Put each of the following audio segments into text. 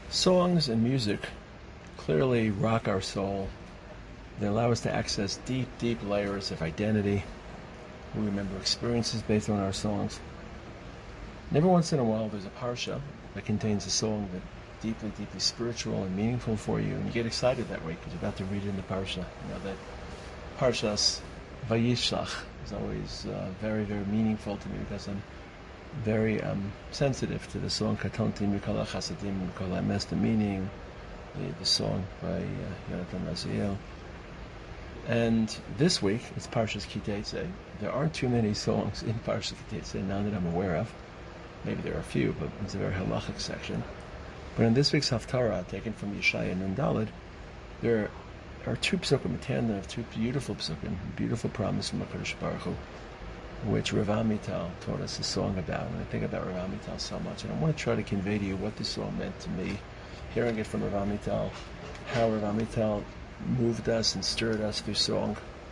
Songs and music clearly rock our soul. They allow us to access deep, deep layers of identity. We remember experiences based on our songs. And every once in a while, there's a parsha that contains a song that's deeply, deeply spiritual and meaningful for you, and you get excited that way because you're about to read it in the parsha. You know that Parshas Vayishlach is always very, very meaningful to me because I'm very sensitive to the song Katonti Mikol HaChasadim Mikol HaEmes, the meaning, the song by Yonatan Raziel. And this week, it's Parshas Kiteitzei. There aren't too many songs in Parshas Kiteitzei now that I'm aware of. Maybe there are a few, but it's a very halachic section. But in this week's Haftarah, taken from Yeshaya and Daled, there are two psukim, a tandem of two beautiful psukim, beautiful promise from HaKadosh Baruch Hu, which Rav Amital taught us a song about. And I think about Rav Amital so much, and I want to try to convey to you what this song meant to me, hearing it from Rav Amital, how Rav Amital moved us and stirred us through song.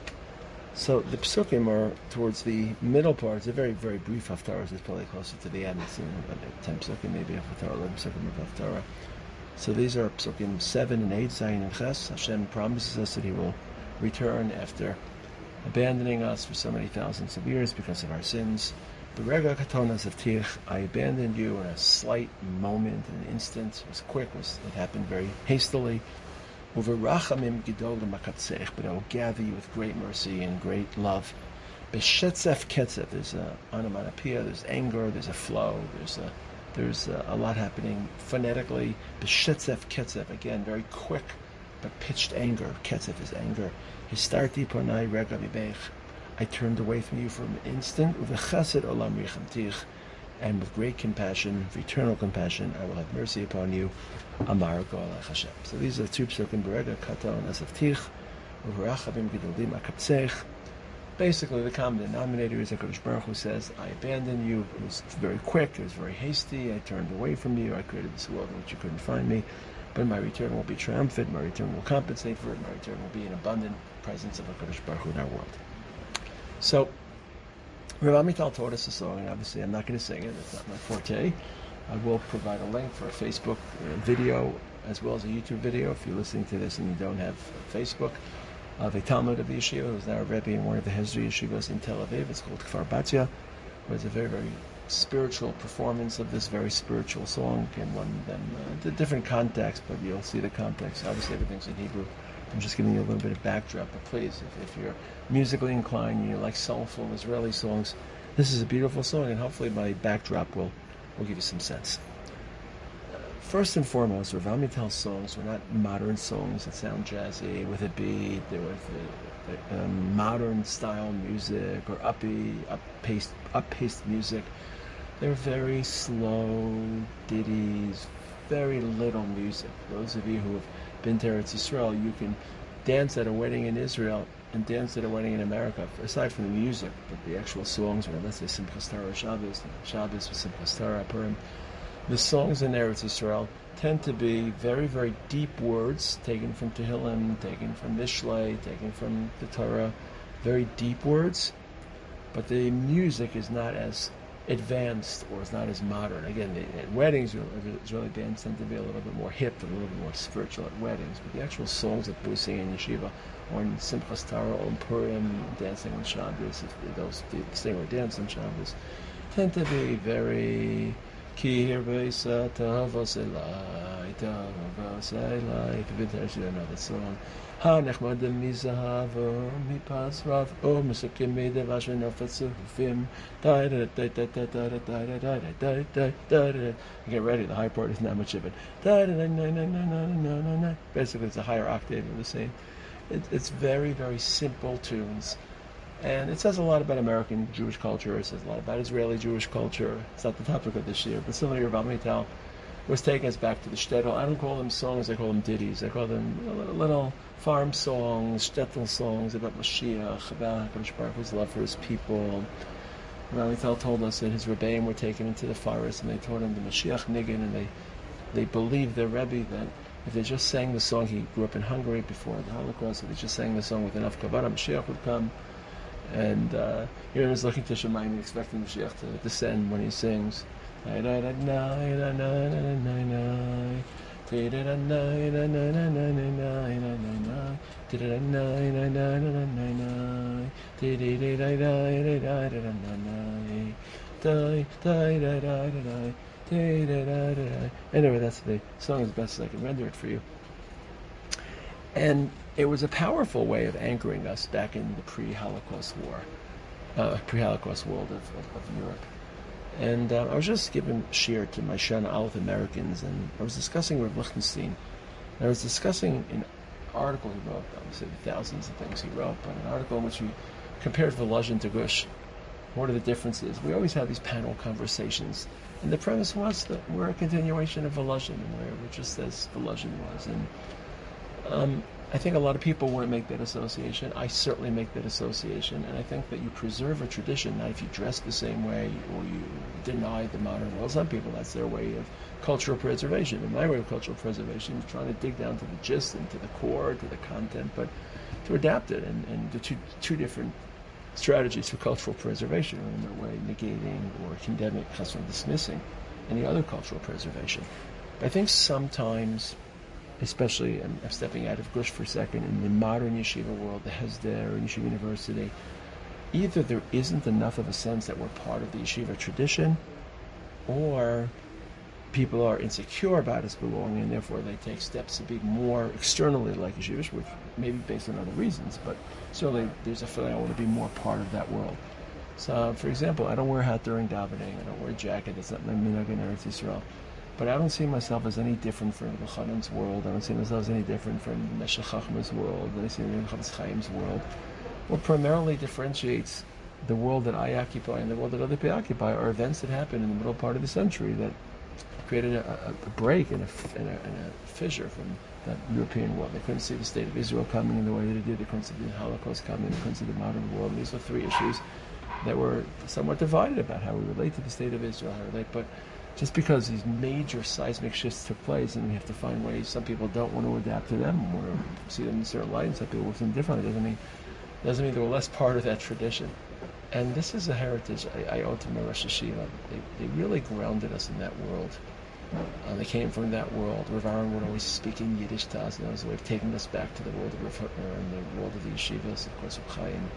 So the psukim are towards the middle part. It's a very, very brief haftarah. It's probably closer to the end. It's about 10 psukim, maybe a haftarah, 11 psukim of haftarah. So these are psukim 7 and 8, Zayin and Ches. Hashem promises us that He will return after abandoning us for so many thousands of years because of our sins. Berega katonas of Tich, I abandoned you in a slight moment, an instant. It was quick. It happened very hastily. Uverachamim gidolim makatzech, but I will gather you with great mercy and great love. Beshetzef ketzef, there's a onomatopoeia, there's anger, there's a flow, there's a lot happening phonetically. Beshetzef ketzef, again, very quick, but pitched anger. Ketzef is anger. Histarti ponai rega vibech, I turned away from you for an instant. Uvechesed olam richamtich, and with great compassion, with eternal compassion, I will have mercy upon you. Amar Go'alech Hashem. So these are two psukim, Berega Katon Asaftich, Uverachavim Gidolim Akaptzech. Basically, the common denominator is HaKadosh Baruch Hu says, I abandoned you. It was very quick, it was very hasty, I turned away from you, I created this world in which you couldn't find me, but my return will be triumphant, my return will compensate for it, my return will be an abundant presence of HaKadosh Baruch Hu in our world. So, Rav Amital taught us a song, and obviously I'm not going to sing it, it's not my forte. I will provide a link for a Facebook video as well as a YouTube video if you're listening to this and you don't have Facebook, of a Talmud of the yeshiva who's now a Rebbe in one of the Hezri yeshivas in Tel Aviv. It's called Kfar Batya, where it's a very, very spiritual performance of this very spiritual song in one of them. The different context, but you'll see the context. Obviously everything's in Hebrew. I'm just giving you a little bit of backdrop, but please, if you're musically inclined and you like soulful Israeli songs, this is a beautiful song, and hopefully my backdrop will give you some sense. First and foremost, Rav Amital's songs were not modern songs that sound jazzy with a beat. They were the modern style music or up-paced music. They were very slow ditties, very little music. Those of you who have been to Eretz Yisrael, you can dance at a wedding in Israel and dance at a wedding in America, aside from the music, but the actual songs, or let's say Simchas Torah Shabbos with Simchas Torah Purim, the songs in Eretz Yisrael tend to be very, very deep words, taken from Tehillim, taken from Mishlei, taken from the Torah, very deep words, but the music is not as advanced or is not as modern. Again, at weddings, Israeli bands tend to be a little bit more hip and a little bit more spiritual at weddings, but the actual songs that we sing in yeshiva or in Simchas Torah or in Purim, dancing on Shabbos, those sing or dance on Shabbos, tend to be very Ki hirbeisa tavos elai, if you've been to another song. Ha nechmadim mizahavo, mipas rav, o mesukim medev asher nafetzu hufim, da-da-da-da-da-da-da-da-da-da-da-da-da. Get ready, the high part is not much of it. Da-da-da-da-da-da-da-da-da. Basically, it's a higher octave of the same. It's very, very simple tunes. And it says a lot about American Jewish culture. It says a lot about Israeli Jewish culture. It's not the topic of this year, but similarly, Rav Amital was taking us back to the shtetl. I don't call them songs, I call them ditties. I call them little farm songs, shtetl songs about Mashiach, about HaKadosh Baruch Hu's love for his people. Rav Amital told us that his rebbeim were taken into the forest and they taught him the Mashiach Nigun, and they believed their Rebbe that if they just sang the song, he grew up in Hungary before the Holocaust, if they just sang the song with enough kavana, Mashiach would come. And you're always looking to Shemayim, expecting Mashiach to descend when he sings. Anyway, that's the song as best as I can render it for you. And it was a powerful way of anchoring us back in the pre-Holocaust pre-Holocaust world of Europe. And I was just giving shir to my Shana Aleph Americans, and I was discussing with Lichtenstein. And I was discussing an article he wrote, obviously the thousands of things he wrote, but an article in which he compared Volozhin to Gush. What are the differences? We always have these panel conversations, and the premise was that we're a continuation of Volozhin, and we're just as Volozhin was. And I think a lot of people wouldn't make that association. I certainly make that association, and I think that you preserve a tradition, not if you dress the same way or you deny the modern world. Some people, that's their way of cultural preservation. And my way of cultural preservation is trying to dig down to the gist and to the core, to the content, but to adapt it. And the two different strategies for cultural preservation are in their way negating or condemning, dismissing any other cultural preservation. But I think sometimes, especially, I'm stepping out of Gush for a second, in the modern yeshiva world, the Hesder and Yeshiva University, either there isn't enough of a sense that we're part of the yeshiva tradition, or people are insecure about its belonging, and therefore they take steps to be more externally like yeshivish, which may be based on other reasons, but certainly there's a feeling I want to be more part of that world. So, for example, I don't wear a hat during davening, I don't wear a jacket, that's not my minhag in Eretz Yisrael. But I don't see myself as any different from the Chanan's world. I don't see myself as any different from Meshech Chachma's world. I don't see anything from Chavetz Chaim's world. What primarily differentiates the world that I occupy and the world that other people occupy are events that happened in the middle part of the century that created a break and a fissure from that European world. They couldn't see the state of Israel coming in the way that it did. They couldn't see the Holocaust coming. They couldn't see the modern world. And these were three issues that were somewhat divided about how we relate to the state of Israel, how we relate. But just because these major seismic shifts took place, and we have to find ways, some people don't want to adapt to them or see them in a certain light, and some people will see them differently, doesn't mean they were less part of that tradition. And this is a heritage I owe to my Rosh Hashiva. They really grounded us in that world. They came from that world. Rav Aaron would always speak in Yiddish to us, and that was a way of taking us back to the world of Rav Hutner and the world of the yeshivas, of course, of Chaim.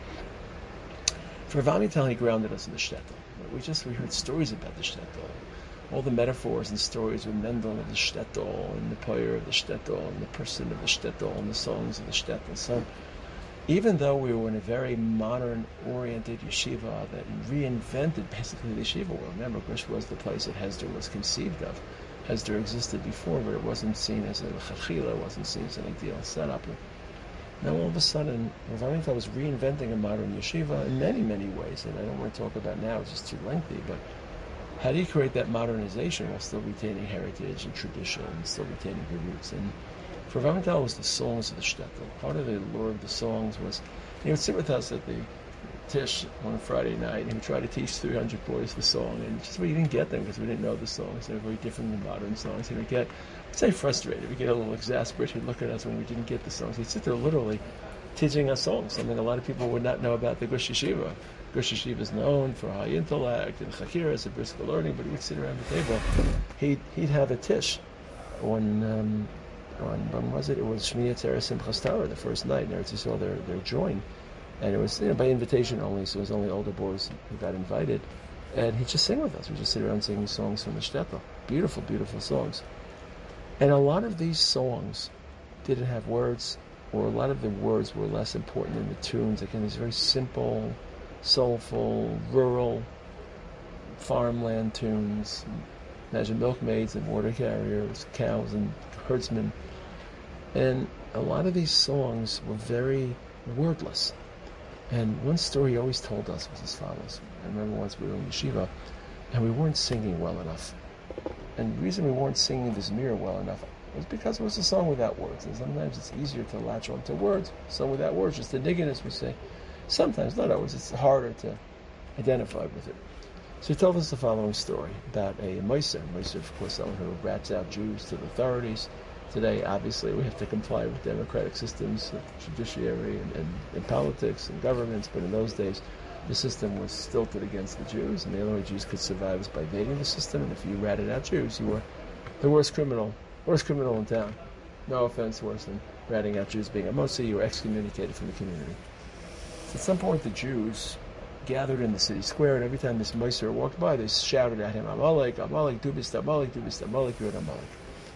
For Rav Amital, he grounded us in the shtetl. We heard stories about the shtetl. All the metaphors and stories with Mendel of the shtetl, and the poyer of the shtetl, and the person of the shtetl, and the songs of the shtetl. So, even though we were in a very modern-oriented yeshiva that reinvented basically the yeshiva world, remember, Gush was the place that Hesder was conceived of. Hesder existed before, but it wasn't seen as a chachila, it wasn't seen as an ideal setup. Now, all of a sudden, Rav Amital was reinventing a modern yeshiva in many, many ways, and I don't want to talk about now, it's just too lengthy, but how do you create that modernization while still retaining heritage and tradition, and still retaining the roots? And for Rav Amital, it was the songs of the shtetl. Part of the allure of the songs was, he would sit with us at the Tish on a Friday night, and he would try to teach 300 boys the song, and just we didn't get them because we didn't know the songs. They were very different than modern songs. He would get, I'd say frustrated, we'd get a little exasperated. He'd look at us when we didn't get the songs. He'd sit there literally teaching us songs, something a lot of people would not know about the Gush Yeshiva. Gush Yeshiva is known for high intellect and chakiras and brisk learning, but he would sit around the table. He'd have a tish on when was it? It was Shmiyat Tzara Simchas Torah, the first night. And Eretz Yisrael, they're joined, and it was by invitation only, so it was only older boys who got invited, and he'd just sing with us. We'd just sit around singing songs from the shtetl. Beautiful, beautiful songs. And a lot of these songs didn't have words, or a lot of the words were less important than the tunes. Again, these very simple, soulful, rural, farmland tunes. Imagine milkmaids and water carriers, cows and herdsmen. And a lot of these songs were very wordless. And one story he always told us was as follows. I remember once we were in yeshiva, and we weren't singing well enough. And the reason we weren't singing the Zmira well enough was because it was a song without words. And sometimes it's easier to latch on to words. So without words, just the niggin, as we say. Sometimes, not always, it's harder to identify with it. So he told us the following story about a Meiser. Meiser, of course, someone who rats out Jews to the authorities. Today, obviously, we have to comply with democratic systems of judiciary and politics and governments, but in those days, the system was stilted against the Jews, and the only way Jews could survive was by evading the system, and if you ratted out Jews, you were the worst criminal Worst criminal in town. No offense, worse than ratting out Jews being a Moshe. You were excommunicated from the community. So at some point, the Jews gathered in the city square, and every time this Moser walked by, they shouted at him, Amalek, Amalek, Dubist, Amalek, Dubist, Amalek, you're an Amalek.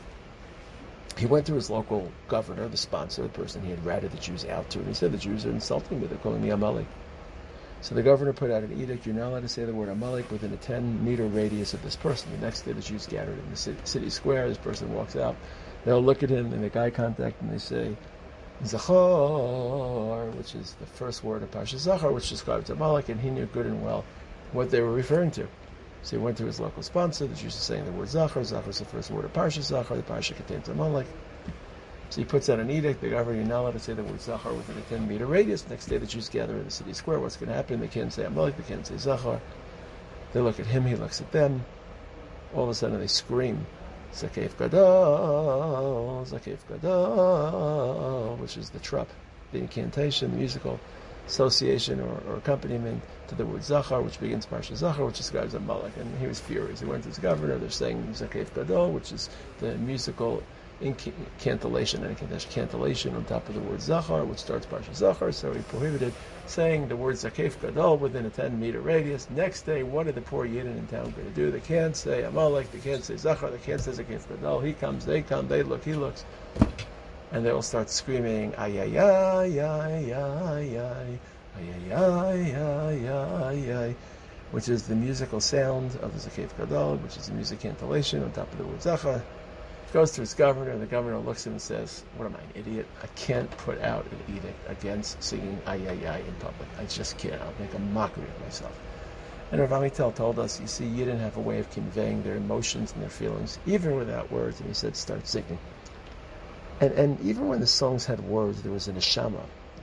He went to his local governor, the sponsor, the person he had ratted the Jews out to, and he said, the Jews are insulting me, they're calling me Amalek. So the governor put out an edict, you're not allowed to say the word Amalek within a 10-meter radius of this person. The next day, the Jews gathered in the city square, this person walks out, they'll look at him, they make eye contact, and they say, Zachar, which is the first word of Parsha Zachar, which describes Amalek, and he knew good and well what they were referring to. So he went to his local sponsor, the Jews are saying the word Zachar. Zachar is the first word of Parsha Zachar, the Parsha contains Amalek. So he puts out an edict, the governor, you're not allowed to say the word Zachar within a 10-meter radius. Next day the Jews gather in the city square. What's going to happen? They can't say Amalek, they can't say Zachar. They look at him, he looks at them. All of a sudden they scream, Zakef Gadol, Zakef Gadol, which is the trup, the incantation, the musical association or accompaniment to the word Zachar, which begins Parsha Zachar, which describes Amalek. And he was furious. He went to his governor, they're saying Zakef Gadol, which is the musical cantillation and cantillation on top of the word Zachar, which starts Parsha Zachar, so he prohibited saying the word Zakef Gadol within a 10-meter radius. Next day, what are the poor Yidden in town going to do? They can't say Amalek, they can't say Zachar, they can't say Zakef Gadol. He comes, they come, they look, he looks. And they all start screaming, ay, ay, ay, ay, ay, ay, ay, ay, ay, ay, ay, which is the musical sound of the Zakef Gadol, which is the music cantillation on top of the word Zachar. Goes to his governor, and the governor looks at him and says, what am I, an idiot? I can't put out an edict against singing ay, ay, ay in public. I just can't. I'll make a mockery of myself. And Rav Amital told us, you see, you didn't have a way of conveying their emotions and their feelings, even without words, and he said, start singing. And even when the songs had words, there was a neshama.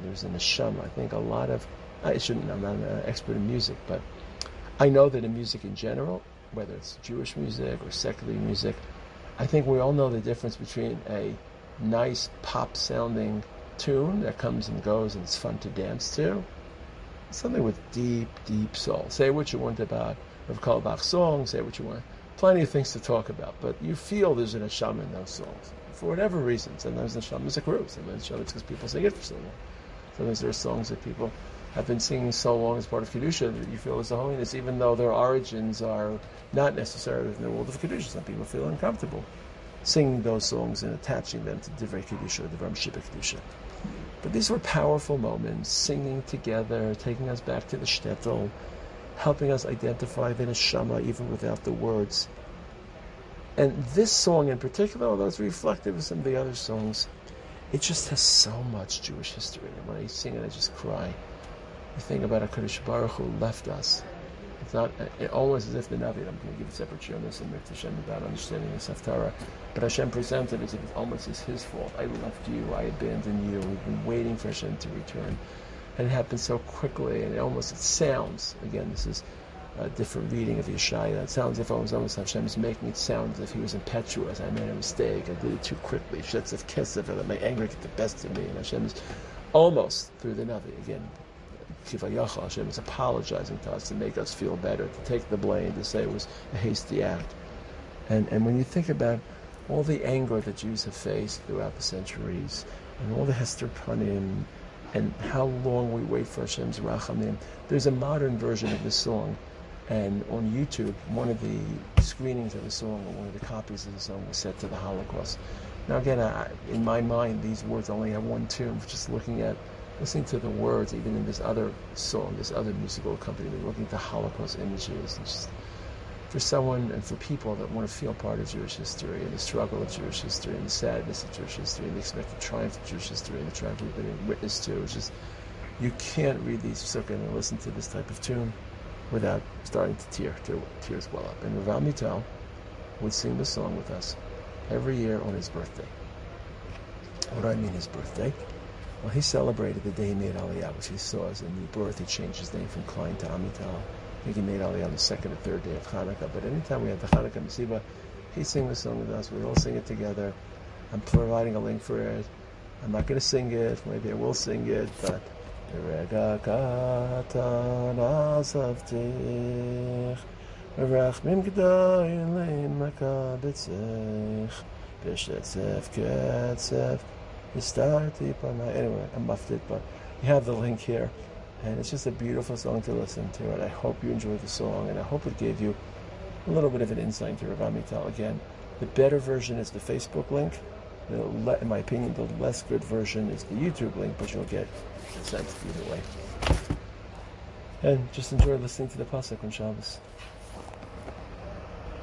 I think a lot of, I'm not an expert in music, but I know that in music in general, whether it's Jewish music or secular music, I think we all know the difference between a nice pop-sounding tune that comes and goes and it's fun to dance to, something with deep, deep soul. Say what you want about Rav Kalbach's song, say what you want. Plenty of things to talk about, but you feel there's an neshama in those songs. For whatever reason, sometimes the neshama is a group, sometimes it's because people sing it for so long. Sometimes there are songs that people have been singing so long as part of Kedusha that you feel there's a holiness, even though their origins are not necessarily in the world of Kedusha. Some people feel uncomfortable singing those songs and attaching them to Divrei Kedusha, the Ramshipah Kedusha. But these were powerful moments, singing together, taking us back to the shtetl, helping us identify the neshama even without the words. And this song in particular, although it's reflective of some of the other songs, it just has so much Jewish history. And when I sing it, I just cry. You think about HaKadosh Baruch Hu left us. It's not almost as if the Navi, I'm going to give a separate show on this and Mitzvah Hashem about understanding the Haftarah, but Hashem presented it as if it's almost as his fault. I left you, I abandoned you, we've been waiting for Hashem to return. And it happened so quickly, and it sounds, again, this is a different reading of Yeshaya, it sounds as if almost Hashem is making it sound as if he was impetuous. I made a mistake, I did it too quickly, Shetzev Kesef, and let my anger get the best of me, and Hashem is almost, through the Navi, again, Kivayachal, Hashem is apologizing to us to make us feel better, to take the blame, to say it was a hasty act. And when you think about all the anger that Jews have faced throughout the centuries, and all the Hester Panim, and how long we wait for Hashem's Rachamim, there's a modern version of this song, and on YouTube, one of the screenings of the song, or one of the copies of the song, was set to the Holocaust. Now again, in my mind, these words only have one tune, just listening to the words, even in this other song, this other musical accompaniment, looking at the Holocaust images, and just for someone and for people that want to feel part of Jewish history, and the struggle of Jewish history, and the sadness of Jewish history, and the expected triumph of Jewish history, and the triumph we've been witness to, it's just, you can't read these sukkah and listen to this type of tune without starting to tears well up. And Rav Amital would sing the song with us every year on his birthday. What do I mean his birthday? Well, he celebrated the day he made Aliyah, which he saw as a new birth. He changed his name from Klein to Amital. I think he made Aliyah on the second or third day of Hanukkah. But anytime we had the Hanukkah Mesiba, he'd sing the song with us. We'd all sing it together. I'm providing a link for it. I'm not going to sing it. Maybe I will sing it, but Rega katan asavtich Rachmim g'dayin lein makabetzich Bishetzef Ketzef. Anyway, I'm muffed it, but you have the link here. And it's just a beautiful song to listen to. And I hope you enjoyed the song. And I hope it gave you a little bit of an insight into Rav Amital. Again, the better version is the Facebook link. In my opinion, the less good version is the YouTube link, but you'll get a sense either way. And just enjoy listening to the Pasuk on Shabbos.